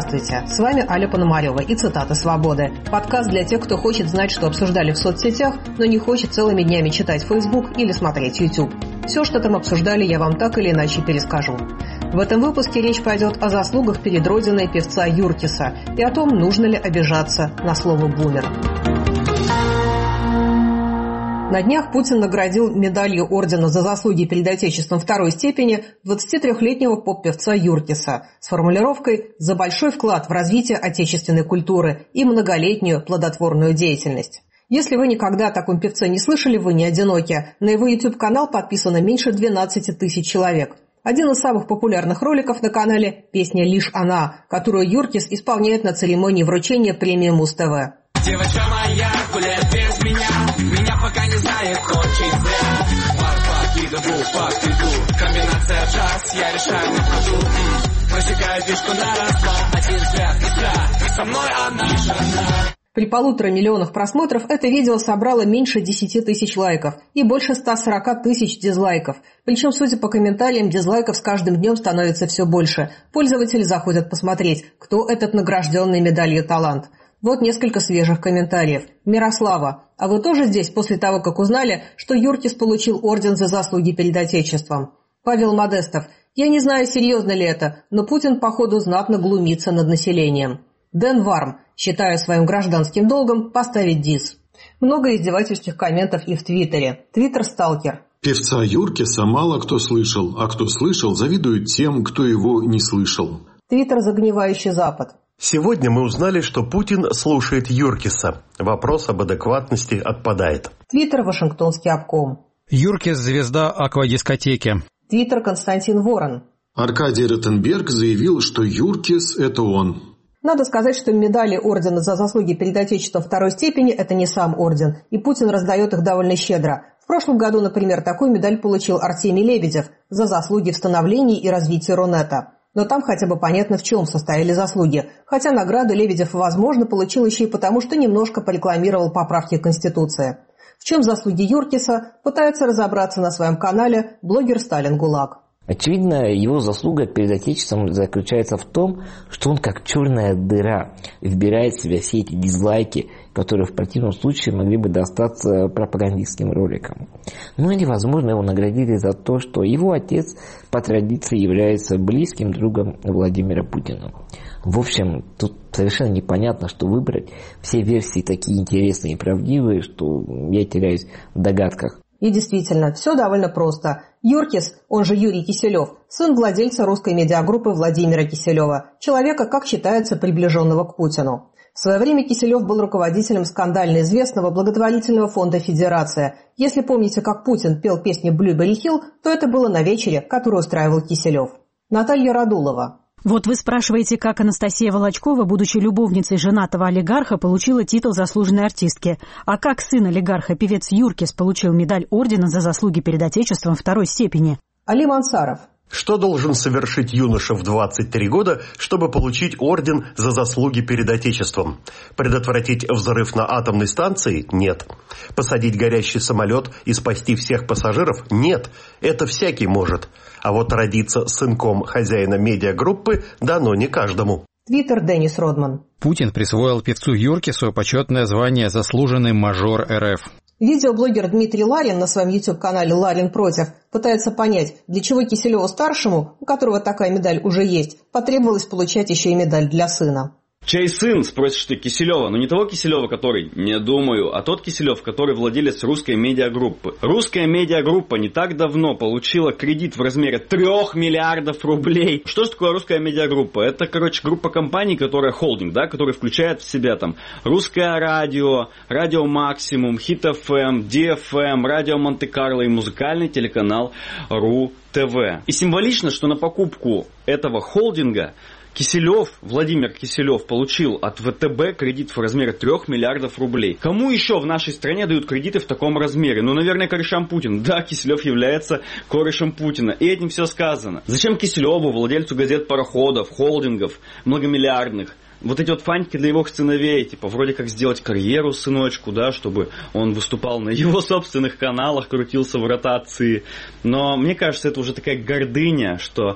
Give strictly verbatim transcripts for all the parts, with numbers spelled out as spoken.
Здравствуйте, с вами Аля Пономарева и «Цитаты свободы». Подкаст для тех, кто хочет знать, что обсуждали в соцсетях, но не хочет целыми днями читать Facebook или смотреть YouTube. Все, что там обсуждали, я вам так или иначе перескажу. В этом выпуске речь пойдет о заслугах перед родиной певца Юркиса и о том, нужно ли обижаться на слово «бумер». На днях Путин наградил медалью ордена за заслуги перед Отечеством второй степени двадцатитрёхлетнего поп-певца Юркиса с формулировкой «за большой вклад в развитие отечественной культуры и многолетнюю плодотворную деятельность». Если вы никогда о таком певце не слышали, вы не одиноки. На его YouTube-канал подписано меньше двенадцати тысяч человек. Один из самых популярных роликов на канале – песня «Лишь она», которую Юркис исполняет на церемонии вручения премии Муз-ТВ. Девочка моя гуляет без меня, меня пока не знает очень зря. Пак-пак, иду, пак, иду, комбинация джаз, я решаю на ходу. Просекаю фишку на раз-два, один взгляд, искра, со мной она, лишь она. При полутора миллионах просмотров это видео собрало меньше десяти тысяч лайков и больше ста сорока тысяч дизлайков. Причем, судя по комментариям, дизлайков с каждым днем становится все больше. Пользователи заходят посмотреть, кто этот награжденный медалью талант. Вот несколько свежих комментариев. Мирослава, а вы тоже здесь после того, как узнали, что Юркис получил орден за заслуги перед Отечеством? Павел Модестов, я не знаю, серьезно ли это, но Путин, походу, знатно глумится над населением. Дэн Варм, считаю своим гражданским долгом поставить дис. Много издевательских комментов и в Твиттере. Твиттер-сталкер. Певца Юркиса мало кто слышал, а кто слышал, завидует тем, кто его не слышал. Твиттер-загнивающий Запад. Сегодня мы узнали, что Путин слушает Юркиса. Вопрос об адекватности отпадает. Твиттер Вашингтонский обком. Юркис – звезда аквадискотеки. Твиттер Константин Ворон. Аркадий Ротенберг заявил, что Юркис – это он. Надо сказать, что медали ордена за заслуги перед Отечеством второй степени – это не сам орден, и Путин раздает их довольно щедро. В прошлом году, например, такую медаль получил Артемий Лебедев за заслуги в становлении и развитии Рунета. Но там хотя бы понятно, в чем состояли заслуги. Хотя награду Лебедев, возможно, получил еще и потому, что немножко порекламировал поправки Конституции. В чем заслуги Юркиса, пытается разобраться на своем канале блогер Сталин ГУЛАГ. Очевидно, его заслуга перед Отечеством заключается в том, что он как черная дыра вбирает в себя все эти дизлайки, которые в противном случае могли бы достаться пропагандистским роликам. Ну или, возможно, его наградили за то, что его отец по традиции является близким другом Владимира Путина. В общем, тут совершенно непонятно, что выбрать. Все версии такие интересные и правдивые, что я теряюсь в догадках. И действительно, все довольно просто. Юркис, он же Юрий Киселев, сын владельца русской медиагруппы Владимира Киселева, человека, как считается, приближенного к Путину. В свое время Киселев был руководителем скандально известного благотворительного фонда «Федерация». Если помните, как Путин пел песни «Блюберри Хилл», то это было на вечере, который устраивал Киселев. Наталья Радулова. Вот вы спрашиваете, как Анастасия Волочкова, будучи любовницей женатого олигарха, получила титул заслуженной артистки. А как сын олигарха, певец Юркис, получил медаль ордена за заслуги перед Отечеством второй степени? Али Мансаров. Что должен совершить юноша в двадцать три года, чтобы получить орден за заслуги перед Отечеством? Предотвратить взрыв на атомной станции? Нет. Посадить горящий самолет и спасти всех пассажиров? Нет. Это всякий может. А вот родиться сынком хозяина медиагруппы дано не каждому. Твиттер Деннис Родман. Путин присвоил певцу Юркису почетное звание «Заслуженный мажор РФ». Видеоблогер Дмитрий Ларин на своем YouTube-канале «Ларин против» пытается понять, для чего Киселеву-старшему, у которого такая медаль уже есть, потребовалось получать еще и медаль для сына. Чей сын, спросишь ты, Киселева? Ну не того Киселева, который, не думаю, а тот Киселев, который владелец русской медиагруппы. Русская медиагруппа не так давно получила кредит в размере трех миллиардов рублей. Что же такое русская медиагруппа? Это, короче, группа компаний, которая холдинг, да, которая включает в себя там Русское радио, Радио Максимум, Хит эф эм, Ди эф эм, Радио Монте-Карло и музыкальный телеканал Ру ТВ. И символично, что на покупку этого холдинга Киселев, Владимир Киселев, получил от вэ тэ бэ кредит в размере трех миллиардов рублей. Кому еще в нашей стране дают кредиты в таком размере? Ну, наверное, корешам Путина. Да, Киселев является корешем Путина. И этим все сказано. Зачем Киселеву, владельцу газет пароходов, холдингов многомиллиардных, вот эти вот фантики для его сыновей, типа, вроде как сделать карьеру сыночку, да, чтобы он выступал на его собственных каналах, крутился в ротации. Но мне кажется, это уже такая гордыня, что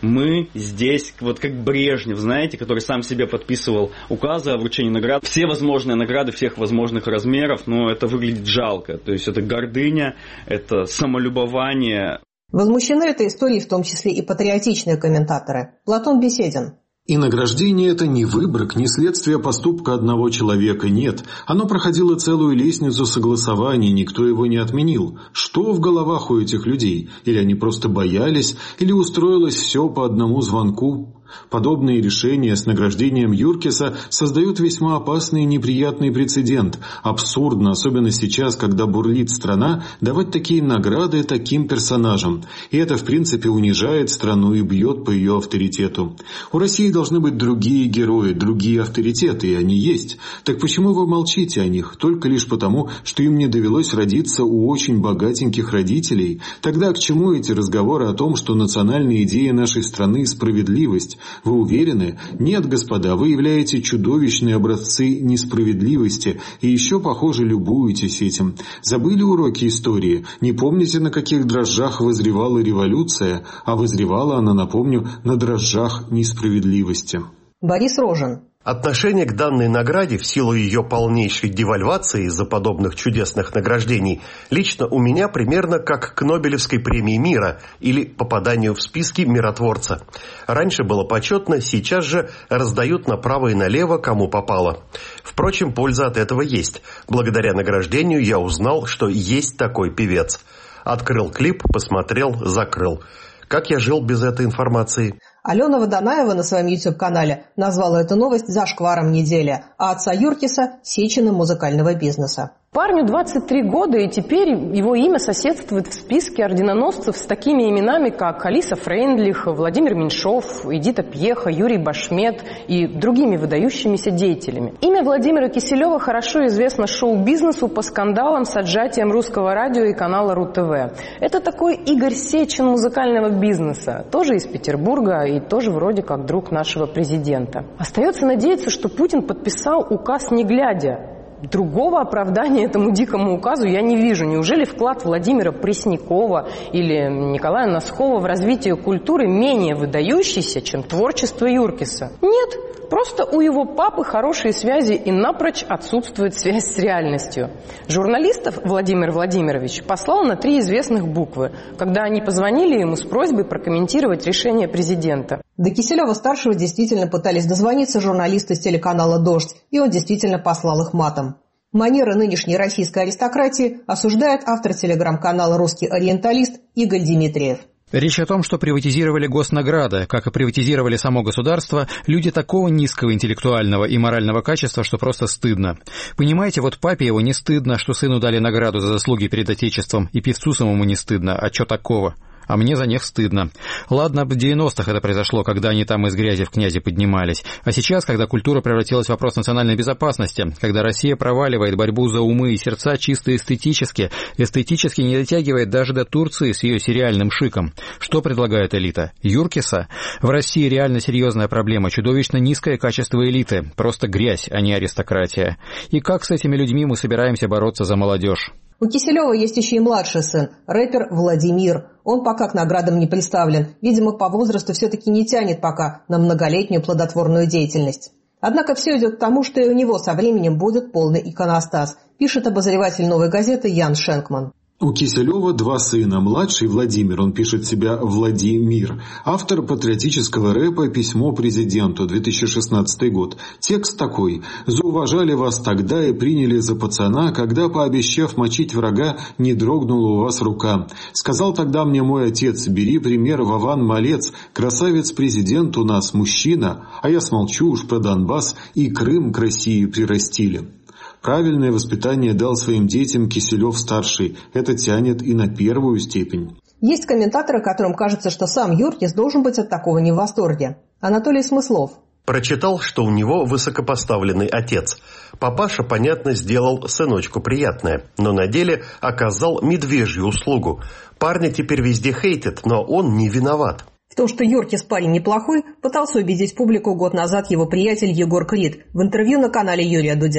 Мы здесь, вот как Брежнев, знаете, который сам себе подписывал указы о вручении наград. Все возможные награды всех возможных размеров, но это выглядит жалко. То есть это гордыня, это самолюбование. Возмущены этой историей в том числе и патриотичные комментаторы. Платон Беседин. И награждение – это не выборок, не следствие поступка одного человека, нет. Оно проходило целую лестницу согласований, никто его не отменил. Что в головах у этих людей? Или они просто боялись, или устроилось все по одному звонку? Подобные решения с награждением Юркиса создают весьма опасный и неприятный прецедент. Абсурдно, особенно сейчас, когда бурлит страна, давать такие награды таким персонажам. И это, в принципе, унижает страну и бьет по ее авторитету. У России должны быть другие герои, другие авторитеты, и они есть. Так почему вы молчите о них? Только лишь потому, что им не довелось родиться у очень богатеньких родителей? Тогда к чему эти разговоры о том, что национальная идея нашей страны – справедливость? Вы уверены? Нет, господа, вы являете чудовищные образцы несправедливости и еще, похоже, любуетесь этим. Забыли уроки истории? Не помните, на каких дрожжах вызревала революция? А вызревала она, напомню, на дрожжах несправедливости. Борис Рожин. Отношение к данной награде в силу ее полнейшей девальвации из-за подобных чудесных награждений лично у меня примерно как к Нобелевской премии мира или попаданию в списки миротворца. Раньше было почетно, сейчас же раздают направо и налево, кому попало. Впрочем, польза от этого есть. Благодаря награждению я узнал, что есть такой певец. Открыл клип, посмотрел, закрыл. Как я жил без этой информации? Алена Водонаева на своем YouTube-канале назвала эту новость зашкваром недели, а отца Юркиса – сеченым музыкального бизнеса. Парню двадцать три года, и теперь его имя соседствует в списке орденоносцев с такими именами, как Алиса Фрейндлих, Владимир Меньшов, Эдита Пьеха, Юрий Башмет и другими выдающимися деятелями. Имя Владимира Киселева хорошо известно шоу-бизнесу по скандалам с отжатием русского радио и канала РУ-ТВ. Это такой Игорь Сечин музыкального бизнеса, тоже из Петербурга и тоже вроде как друг нашего президента. Остается надеяться, что Путин подписал указ не глядя. Другого оправдания этому дикому указу я не вижу. Неужели вклад Владимира Преснякова или Николая Носкова в развитие культуры менее выдающийся, чем творчество Юркиса? Нет, просто у его папы хорошие связи и напрочь отсутствует связь с реальностью. Журналистов Владимир Владимирович послал на три известных буквы, когда они позвонили ему с просьбой прокомментировать решение президента. До Киселева-старшего действительно пытались дозвониться журналисты с телеканала «Дождь», и он действительно послал их матом. Манеры нынешней российской аристократии осуждает автор телеграм-канала «Русский ориенталист» Игорь Дмитриев. Речь о том, что приватизировали госнаграды, как и приватизировали само государство, люди такого низкого интеллектуального и морального качества, что просто стыдно. Понимаете, вот папе его не стыдно, что сыну дали награду за заслуги перед Отечеством, и певцу самому не стыдно, а чё такого? А мне за них стыдно. Ладно, в девяностых это произошло, когда они там из грязи в князи поднимались. А сейчас, когда культура превратилась в вопрос национальной безопасности, когда Россия проваливает борьбу за умы и сердца чисто эстетически, эстетически не дотягивает даже до Турции с ее сериальным шиком. Что предлагает элита? Юркиса? В России реально серьезная проблема, чудовищно низкое качество элиты. Просто грязь, а не аристократия. И как с этими людьми мы собираемся бороться за молодежь? У Киселева есть еще и младший сын, рэпер Владимир. Он пока к наградам не представлен. Видимо, по возрасту все-таки не тянет пока на многолетнюю плодотворную деятельность. Однако все идет к тому, что и у него со временем будет полный иконостас, пишет обозреватель «Новой газеты» Ян Шенкман. У Киселева два сына. Младший Владимир, он пишет себя Владимир. Автор патриотического рэпа «Письмо президенту», две тысячи шестнадцатый год. Текст такой: «Зауважали вас тогда и приняли за пацана, когда, пообещав мочить врага, не дрогнула у вас рука. Сказал тогда мне мой отец: бери пример, Вован Малец, красавец-президент у нас, мужчина, а я смолчу уж про Донбасс и Крым к России прирастили». Правильное воспитание дал своим детям Киселев-старший. Это тянет и на первую степень. Есть комментаторы, которым кажется, что сам Юркис должен быть от такого не в восторге. Анатолий Смыслов. Прочитал, что у него высокопоставленный отец. Папаша, понятно, сделал сыночку приятное, но на деле оказал медвежью услугу. Парня теперь везде хейтят, но он не виноват. В том, что Юркис парень неплохой, пытался убедить публику год назад его приятель Егор Крид в интервью на канале Юрия Дудя.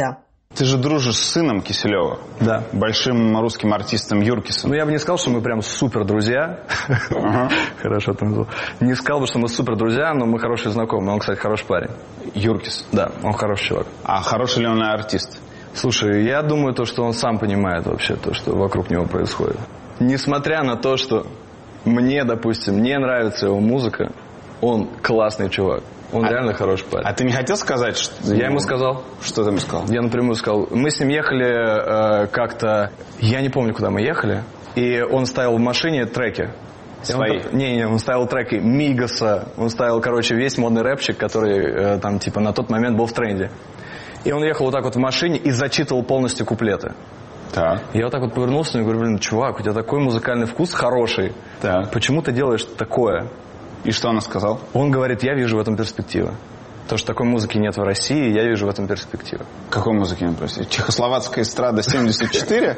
Ты же дружишь с сыном Киселева. Да. Большим русским артистом Юркисом. Ну, я бы не сказал, что мы прям супер друзья. Ага. Хорошо ты назвал. Не сказал бы, что мы супер друзья, но мы хорошие знакомые. Он, кстати, хороший парень. Юркис? Да, он хороший чувак. А хороший ли он артист? Слушай, я думаю, то, что он сам понимает вообще то, что вокруг него происходит. Несмотря на то, что мне, допустим, не нравится его музыка, он классный чувак. Он а, реально хороший парень. А ты не хотел сказать, что... Я ему сказал. Что ты ему сказал? Я напрямую сказал. Мы с ним ехали э, как-то... Я не помню, куда мы ехали. И он ставил в машине треки. Свои? Он, не, не, он ставил треки Мигаса. Он ставил, короче, весь модный рэпчик, который э, там, типа, на тот момент был в тренде. И он ехал вот так вот в машине и зачитывал полностью куплеты. Так. Я вот так вот повернулся и говорю, блин, чувак, у тебя такой музыкальный вкус хороший. Так. Почему ты делаешь такое? И что он сказал? Он говорит, я вижу в этом перспективу. То, что такой музыки нет в России, я вижу в этом перспективу. Какой музыки нет в России? Чехословацкая эстрада семьдесят четыре?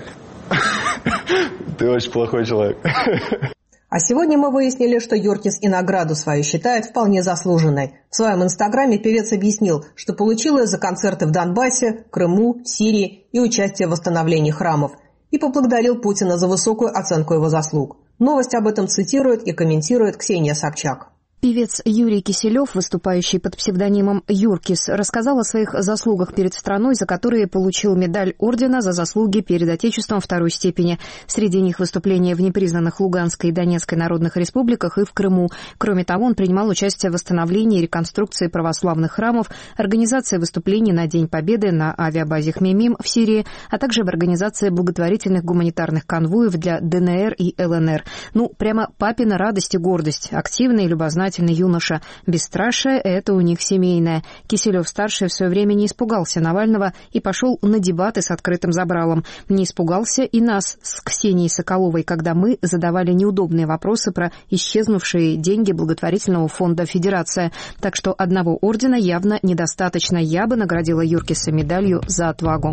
Ты очень плохой человек. А сегодня мы выяснили, что Юркис и награду свою считает вполне заслуженной. В своем инстаграме певец объяснил, что получил ее за концерты в Донбассе, Крыму, Сирии и участие в восстановлении храмов. И поблагодарил Путина за высокую оценку его заслуг. Новость об этом цитирует и комментирует Ксения Собчак. Певец Юрий Киселев, выступающий под псевдонимом Юркис, рассказал о своих заслугах перед страной, за которые получил медаль ордена за заслуги перед Отечеством второй степени. Среди них выступления в непризнанных Луганской и Донецкой народных республиках и в Крыму. Кроме того, он принимал участие в восстановлении и реконструкции православных храмов, организации выступлений на День Победы на авиабазе Хмеймим в Сирии, а также в организации благотворительных гуманитарных конвоев для ДНР и ЛНР. Ну, прямо папина радость и гордость. Активный и любознательный юноша. Бесстрашие – это у них семейное. Киселев-старший в свое время не испугался Навального и пошел на дебаты с открытым забралом. Не испугался и нас с Ксенией Соколовой, когда мы задавали неудобные вопросы про исчезнувшие деньги благотворительного фонда «Федерация». Так что одного ордена явно недостаточно. Я бы наградила Юркиса медалью за отвагу.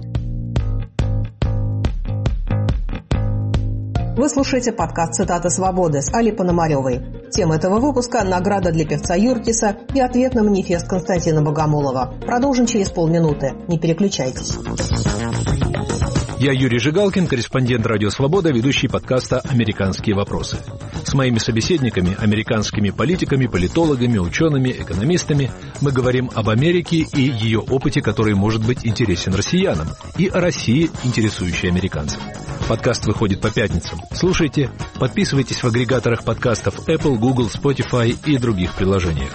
Вы слушаете подкаст «Цитаты свободы» с Алей Пономаревой. Тема этого выпуска – награда для певца Юркиса и ответ на манифест Константина Богомолова. Продолжим через полминуты. Не переключайтесь. Я Юрий Жигалкин, корреспондент «Радио Свобода», ведущий подкаста «Американские вопросы». С моими собеседниками, американскими политиками, политологами, учеными, экономистами, мы говорим об Америке и ее опыте, который может быть интересен россиянам, и о России, интересующей американцев. Подкаст выходит по пятницам. Слушайте, подписывайтесь в агрегаторах подкастов Apple, Google, Spotify и других приложениях.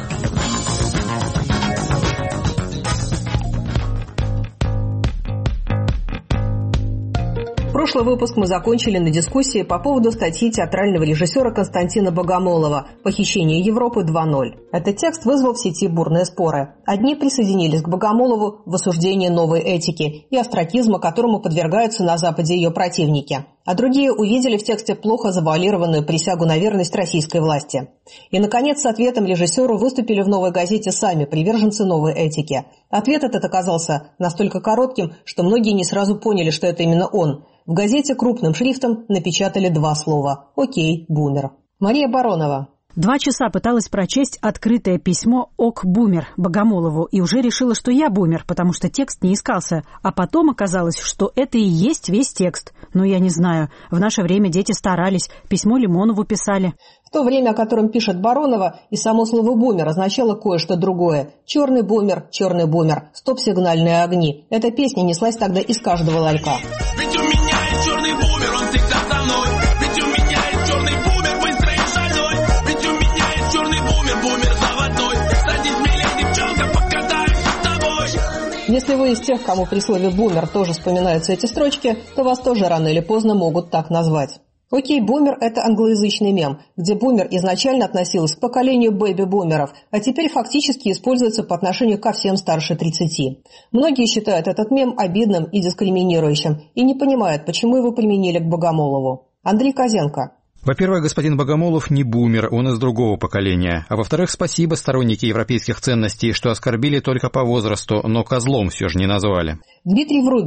Прошлый выпуск мы закончили на дискуссии по поводу статьи театрального режиссера Константина Богомолова «Похищение Европы два ноль». Этот текст вызвал в сети бурные споры. Одни присоединились к Богомолову в осуждении новой этики и остракизма, которому подвергаются на Западе ее противники. А другие увидели в тексте плохо завуалированную присягу на верность российской власти. И, наконец, с ответом режиссеру выступили в «Новой газете» сами приверженцы новой этики. Ответ этот оказался настолько коротким, что многие не сразу поняли, что это именно он. В газете крупным шрифтом напечатали два слова «Окей, бумер». Мария Баронова. Два часа пыталась прочесть открытое письмо «Ок, бумер» Богомолову и уже решила, что я бумер, потому что текст не искался. А потом оказалось, что это и есть весь текст. Ну, я не знаю. В наше время дети старались. Письмо Лимонову писали. В то время, о котором пишет Баронова, и само слово «бумер» означало кое-что другое. «Черный бумер», «черный бумер», «стоп-сигнальные огни». Эта песня неслась тогда из каждого ларька. Ведь у меня есть черный бумер, он всегда со мной. Ведь у меня есть черный бумер, быстрый и шальной. Ведь у меня есть черный бумер, бумер заводной. Кстати, смелее, девчонка, покатаюсь с тобой. Если вы из тех, кому при слове «бумер» тоже вспоминаются эти строчки, то вас тоже рано или поздно могут так назвать. Окей, бумер – это англоязычный мем, где бумер изначально относилась к поколению бэби-бумеров, а теперь фактически используется по отношению ко всем старше тридцати. Многие считают этот мем обидным и дискриминирующим и не понимают, почему его применили к Богомолову. Андрей Козенко. Во-первых, господин Богомолов не бумер, он из другого поколения. А во-вторых, спасибо, сторонники европейских ценностей, что оскорбили только по возрасту, но козлом все же не назвали. Дмитрий Врубель.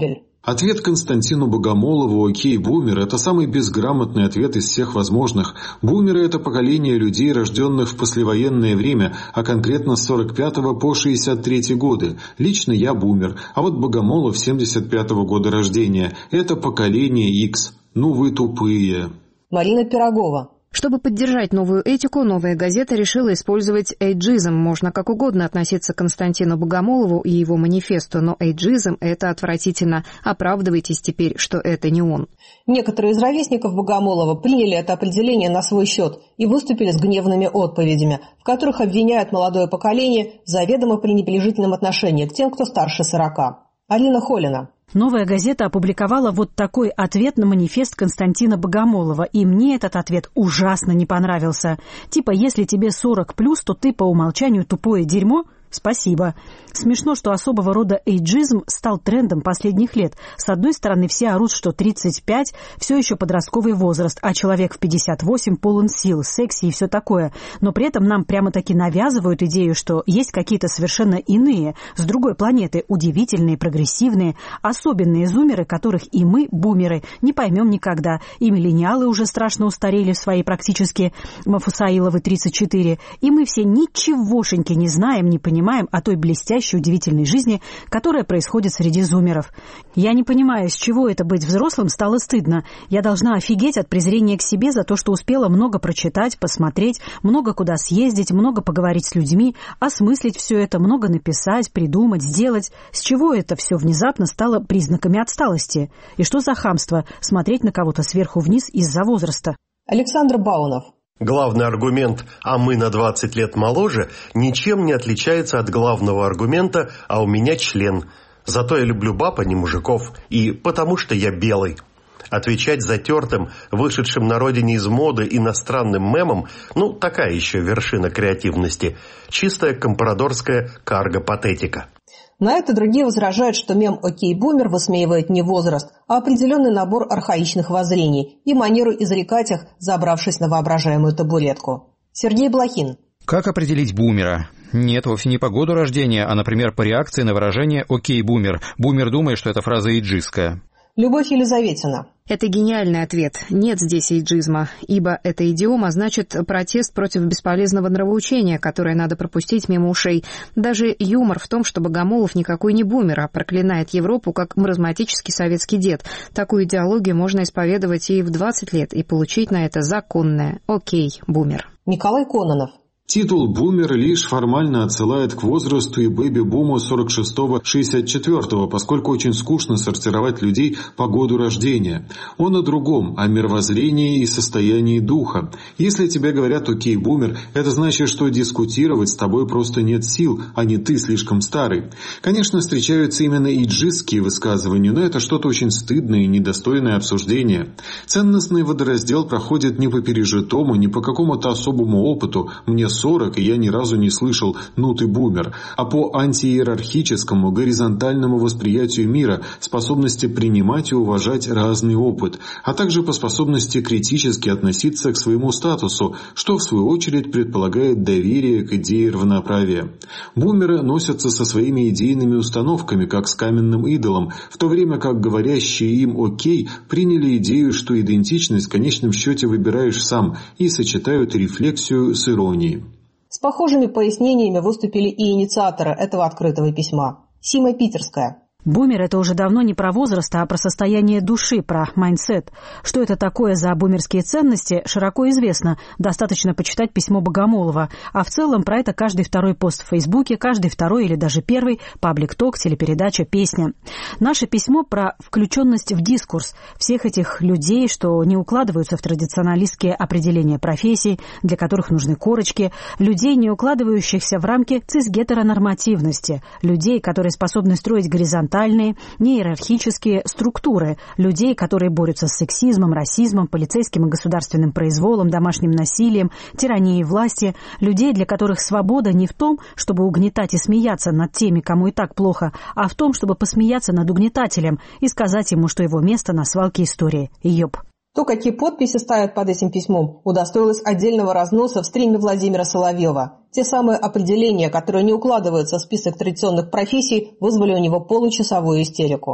Ответ Константину Богомолову «Окей, бумер» — это самый безграмотный ответ из всех возможных. Бумеры — это поколение людей, рожденных в послевоенное время, а конкретно с сорок пятого по шестьдесят третий годы. Лично я бумер, а вот Богомолов семьдесят пятого года рождения — это поколение X. Ну вы тупые. Марина Пирогова. Чтобы поддержать новую этику, «Новая газета» решила использовать эйджизм. Можно как угодно относиться к Константину Богомолову и его манифесту, но эйджизм — это отвратительно. Оправдывайтесь теперь, что это не он. Некоторые из ровесников Богомолова приняли это определение на свой счет и выступили с гневными отповедями, в которых обвиняют молодое поколение в заведомо пренебрежительном отношении к тем, кто старше сорока. Алина Холина. «Новая газета» опубликовала вот такой ответ на манифест Константина Богомолова, и мне этот ответ ужасно не понравился. Типа, если тебе сорок плюс, то ты по умолчанию тупое дерьмо? Спасибо. Смешно, что особого рода эйджизм стал трендом последних лет. С одной стороны, все орут, что тридцать пять – все еще подростковый возраст, а человек в пятьдесят восемь полон сил, секси и все такое. Но при этом нам прямо-таки навязывают идею, что есть какие-то совершенно иные, с другой планеты, удивительные, прогрессивные, особенные зумеры, которых и мы, бумеры, не поймем никогда. И миллениалы уже страшно устарели в своей практически Мафусаиловой тридцать четыре. И мы все ничегошеньки не знаем, не понимаем о той блестящей, удивительной жизни, которая происходит среди зумеров. Я не понимаю, с чего это быть взрослым стало стыдно. Я должна офигеть от презрения к себе за то, что успела много прочитать, посмотреть, много куда съездить, много поговорить с людьми, осмыслить все это, много написать, придумать, сделать. С чего это все внезапно стало признаками отсталости? И что за хамство смотреть на кого-то сверху вниз из-за возраста? Александр Баунов. Главный аргумент «а мы на двадцать лет моложе» ничем не отличается от главного аргумента «а у меня член». Зато я люблю баб, а не мужиков. И потому что я белый. Отвечать затертым, вышедшим на родине из моды иностранным мемом, ну, такая еще вершина креативности. Чистая компрадорская карго-патетика. На это другие возражают, что мем «Окей, бумер» высмеивает не возраст, а определенный набор архаичных воззрений и манеру изрекать их, забравшись на воображаемую табуретку. Сергей Блохин. Как определить бумера? Нет, вовсе не по году рождения, а, например, по реакции на выражение «Окей, бумер». Бумер думает, что это фраза эйджистская. Любовь Елизаветина. Это гениальный ответ. Нет здесь эйджизма, ибо эта идиома значит протест против бесполезного нравоучения, которое надо пропустить мимо ушей. Даже юмор в том, что Богомолов никакой не бумер, а проклинает Европу как маразматический советский дед. Такую идеологию можно исповедовать и в двадцать лет, и получить на это законное «Окей, бумер». Николай Кононов. Титул «бумер» лишь формально отсылает к возрасту и бэби-буму сорок шестого — шестьдесят четвёртого, поскольку очень скучно сортировать людей по году рождения. Он о другом, о мировоззрении и состоянии духа. Если тебе говорят «окей, бумер», это значит, что дискутировать с тобой просто нет сил, а не ты слишком старый. Конечно, встречаются именно иджистские высказывания, но это что-то очень стыдное и недостойное обсуждения. Ценностный водораздел проходит не по пережитому, не по какому-то особому опыту. Мне сорок, и я ни разу не слышал «ну ты бумер», а по антииерархическому, горизонтальному восприятию мира, способности принимать и уважать разный опыт, а также по способности критически относиться к своему статусу, что в свою очередь предполагает доверие к идее равноправия. Бумеры носятся со своими идейными установками, как с каменным идолом, в то время как говорящие им «окей» приняли идею, что идентичность в конечном счете выбираешь сам, и сочетают рефлексию с иронией. С похожими пояснениями выступили и инициаторы этого открытого письма. Сима Питерская. Бумер – это уже давно не про возраст, а про состояние души, про майндсет. Что это такое за бумерские ценности, широко известно. Достаточно почитать письмо Богомолова. А в целом про это каждый второй пост в Фейсбуке, каждый второй или даже первый паблик-ток, телепередача, песня. Наше письмо про включенность в дискурс всех этих людей, что не укладываются в традиционалистские определения профессий, для которых нужны корочки, людей, не укладывающихся в рамки цисгетеронормативности, людей, которые способны строить горизонтальные, неиерархические структуры, людей, которые борются с сексизмом, расизмом, полицейским и государственным произволом, домашним насилием, тиранией власти, людей, для которых свобода не в том, чтобы угнетать и смеяться над теми, кому и так плохо, а в том, чтобы посмеяться над угнетателем и сказать ему, что его место на свалке истории. Ёп. То, какие подписи ставят под этим письмом, удостоилось отдельного разноса в стриме Владимира Соловьева. Те самые определения, которые не укладываются в список традиционных профессий, вызвали у него получасовую истерику.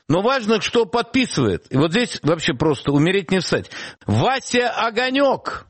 Но важно, что подписывает. И вот здесь вообще просто умереть не встать. Вася Огонек,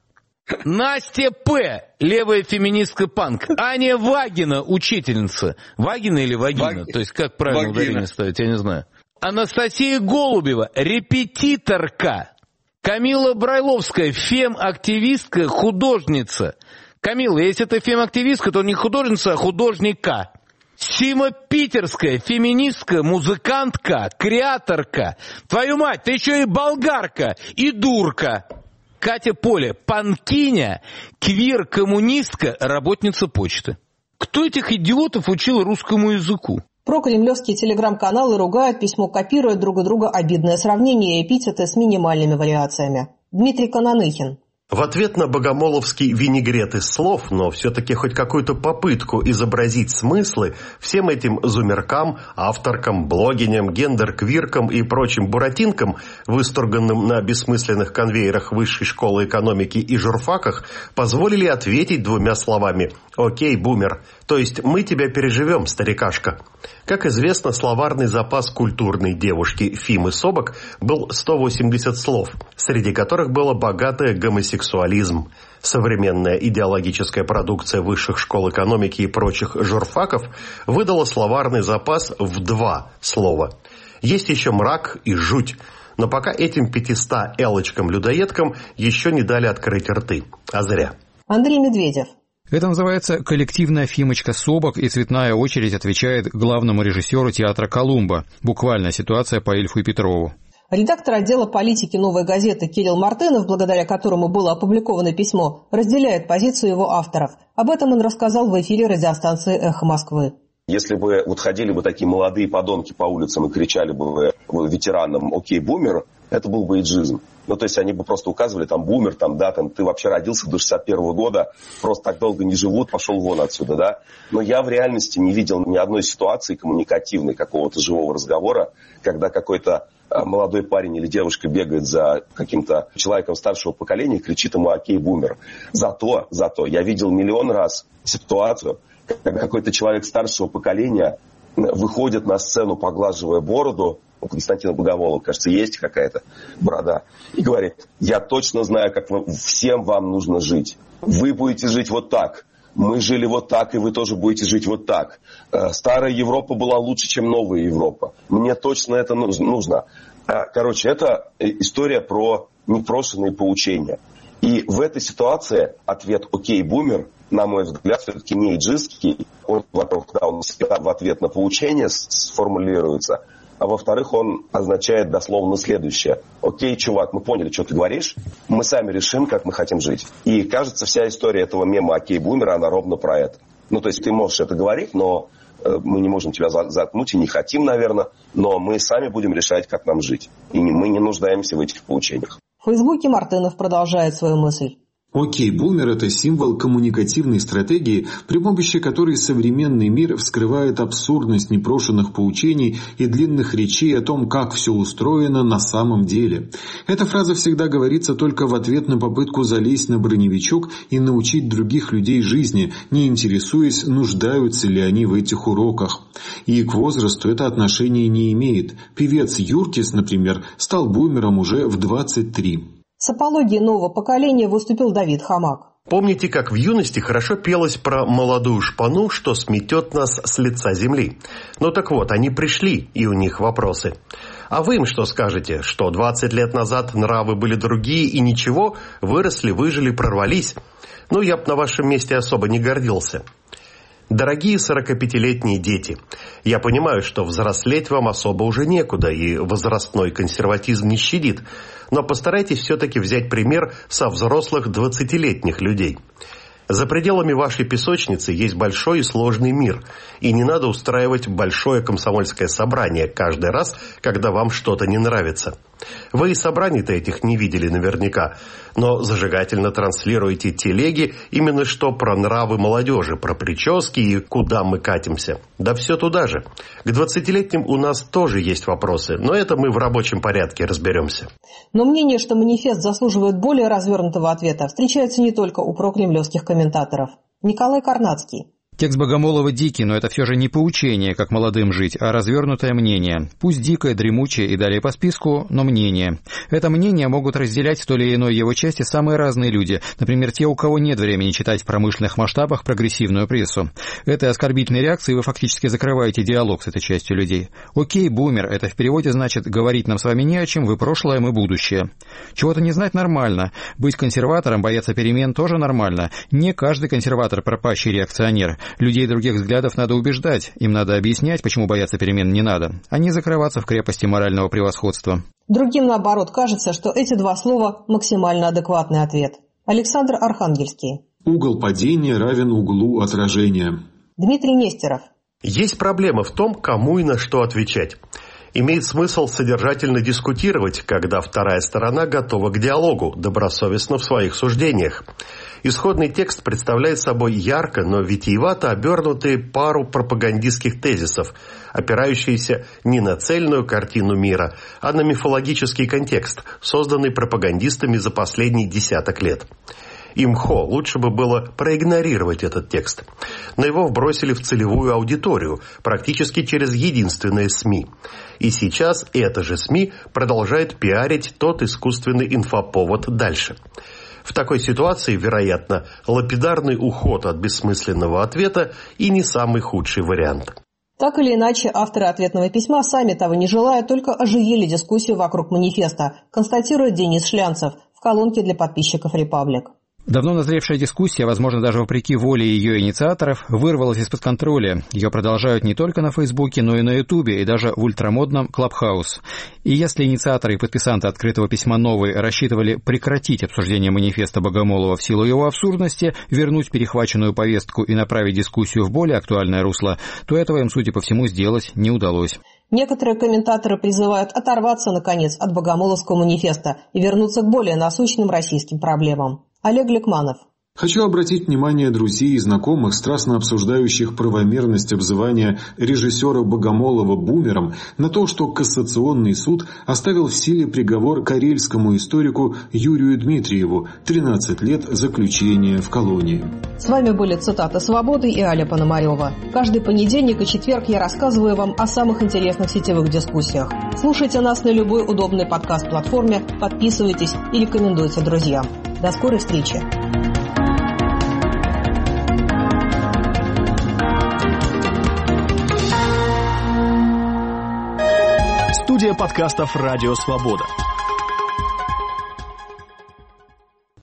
Настя П., левая феминистка панк, Аня Вагина, учительница. Вагина или Вагина? Ваг... То есть как правильно Вагина. Ударение ставить, я не знаю. Анастасия Голубева, репетиторка. Камила Брайловская, фем-активистка, художница. Камила, если ты фем-активистка, то не художница, а художника. Сима Питерская, феминистка, музыкантка, креаторка. Твою мать, ты еще и болгарка, и дурка. Катя Поле, панкиня, квир-коммунистка, работница почты. Кто этих идиотов учил русскому языку? Прокремлевские телеграм-каналы ругают, письмо копируют друг у друга, обидное сравнение и эпитеты с минимальными вариациями. Дмитрий Кононыхин. В ответ на богомоловский винегрет из слов, но все-таки хоть какую-то попытку изобразить смыслы всем этим зумеркам, авторкам, блогиням, гендер-квиркам и прочим буратинкам, выструганным на бессмысленных конвейерах Высшей школы экономики и журфаках, позволили ответить двумя словами «Окей, бумер», то есть «мы тебя переживем, старикашка». Как известно, словарный запас культурной девушки Фимы Собок был сто восемьдесят слов, среди которых было богатое гомосексуализм. Современная идеологическая продукция Высших школ экономики и прочих журфаков выдала словарный запас в два слова. Есть еще мрак и жуть, но пока этим пятиста элочкам-людоедкам еще не дали открыть рты. А зря. Андрей Медведев. Это называется коллективная Фимочка Собок, и цветная очередь отвечает главному режиссеру театра «Колумба». Буквально ситуация по Ильфу и Петрову. Редактор отдела политики «Новой газеты» Кирилл Мартынов, благодаря которому было опубликовано письмо, разделяет позицию его авторов. Об этом он рассказал в эфире радиостанции «Эхо Москвы». Если бы вот ходили бы такие молодые подонки по улицам и кричали бы ветеранам «Окей, бумер», это был бы иджизм. Ну, то есть они бы просто указывали, там, бумер, там, да, там, ты вообще родился до шестьдесят первого года, просто так долго не живут, пошел вон отсюда, да. Но я в реальности не видел ни одной ситуации коммуникативной, какого-то живого разговора, когда какой-то молодой парень или девушка бегает за каким-то человеком старшего поколения и кричит ему «Окей, бумер». Зато, зато я видел миллион раз ситуацию, когда какой-то человек старшего поколения выходит на сцену, поглаживая бороду, у Константина Богомолова, кажется, есть какая-то борода, и говорит: я точно знаю, как вы, всем вам нужно жить. Вы будете жить вот так. Мы жили вот так, и вы тоже будете жить вот так. Старая Европа была лучше, чем новая Европа. Мне точно это нужно. Короче, это история про непрошенные поучения. И в этой ситуации ответ «Окей, бумер», на мой взгляд, все-таки не иджистский. Он, во-первых, да, он всегда в ответ на поучение сформулируется, а во-вторых, он означает дословно следующее. Окей, чувак, мы поняли, что ты говоришь, мы сами решим, как мы хотим жить. И кажется, вся история этого мема «Окей, бумер», она ровно про это. Ну, то есть ты можешь это говорить, но э, мы не можем тебя заткнуть и не хотим, наверное, но мы сами будем решать, как нам жить. И мы не нуждаемся в этих поучениях. В Фейсбуке Мартынов продолжает свою мысль. Окей, бумер – это символ коммуникативной стратегии, при помощи которой современный мир вскрывает абсурдность непрошенных поучений и длинных речей о том, как все устроено на самом деле. Эта фраза всегда говорится только в ответ на попытку залезть на броневичок и научить других людей жизни, не интересуясь, нуждаются ли они в этих уроках. И к возрасту это отношение не имеет. Певец Юркис, например, стал бумером уже в двадцать три. С апологией нового поколения выступил Давид Хамак. Помните, как в юности хорошо пелось про молодую шпану, что сметет нас с лица земли? Ну так вот, они пришли, и у них вопросы. А вы им что скажете? Что двадцать лет назад нравы были другие, и ничего, выросли, выжили, прорвались? Ну, я бы на вашем месте особо не гордился. Дорогие сорокапятилетние дети, я понимаю, что взрослеть вам особо уже некуда, и возрастной консерватизм не щадит, но постарайтесь все-таки взять пример со взрослых двадцатилетних людей. За пределами вашей песочницы есть большой и сложный мир, и не надо устраивать большое комсомольское собрание каждый раз, когда вам что-то не нравится. Вы и собраний-то этих не видели наверняка, но зажигательно транслируете телеги именно что про нравы молодежи, про прически и куда мы катимся. Да все туда же. К двадцатилетним у нас тоже есть вопросы, но это мы в рабочем порядке разберемся. Но мнение, что манифест заслуживает более развернутого ответа, встречается не только у прокремлевских комментаторов. Николай Карнацкий. Текст Богомолова дикий, но это все же не поучение, как молодым жить, а развернутое мнение. Пусть дикое, дремучее и далее по списку, но мнение. Это мнение могут разделять в той или иной его части самые разные люди. Например, те, у кого нет времени читать в промышленных масштабах прогрессивную прессу. Этой оскорбительной реакцией вы фактически закрываете диалог с этой частью людей. Окей, бумер, это в переводе значит «говорить нам с вами не о чем, вы прошлое, мы будущее». Чего-то не знать нормально. Быть консерватором, бояться перемен тоже нормально. Не каждый консерватор пропащий реакционер. Людей других взглядов надо убеждать, им надо объяснять, почему бояться перемен не надо, а не закрываться в крепости морального превосходства. Другим, наоборот, кажется, что эти два слова – максимально адекватный ответ. Александр Архангельский. Угол падения равен углу отражения. Дмитрий Нестеров. Есть проблема в том, кому и на что отвечать. Имеет смысл содержательно дискутировать, когда вторая сторона готова к диалогу, добросовестно в своих суждениях. Исходный текст представляет собой ярко, но витиевато обернутые пару пропагандистских тезисов, опирающиеся не на цельную картину мира, а на мифологический контекст, созданный пропагандистами за последние десяток лет. Имхо лучше бы было проигнорировать этот текст. Но его вбросили в целевую аудиторию, практически через единственные СМИ. И сейчас это же СМИ продолжает пиарить тот искусственный инфоповод дальше. В такой ситуации, вероятно, лапидарный уход от бессмысленного ответа и не самый худший вариант. Так или иначе, авторы ответного письма, сами того не желая, только оживили дискуссию вокруг манифеста, констатирует Денис Шлянцев в колонке для подписчиков «Репаблик». Давно назревшая дискуссия, возможно, даже вопреки воле ее инициаторов, вырвалась из-под контроля. Ее продолжают не только на Фейсбуке, но и на Ютубе, и даже в ультрамодном Клабхаус. И если инициаторы и подписанты открытого письма «Новый» рассчитывали прекратить обсуждение манифеста Богомолова в силу его абсурдности, вернуть перехваченную повестку и направить дискуссию в более актуальное русло, то этого им, судя по всему, сделать не удалось. Некоторые комментаторы призывают оторваться, наконец, от Богомоловского манифеста и вернуться к более насущным российским проблемам. Олег Лекманов. Хочу обратить внимание друзей и знакомых, страстно обсуждающих правомерность обзывания режиссера Богомолова бумером, на то, что Кассационный суд оставил в силе приговор карельскому историку Юрию Дмитриеву тринадцать лет заключения в колонии. С вами были цитаты «Свободы» и Аля Пономарева. Каждый понедельник и четверг я рассказываю вам о самых интересных сетевых дискуссиях. Слушайте нас на любой удобной подкаст-платформе, подписывайтесь и рекомендуйте друзьям. До скорой встречи! Студия подкастов «Радио Свобода».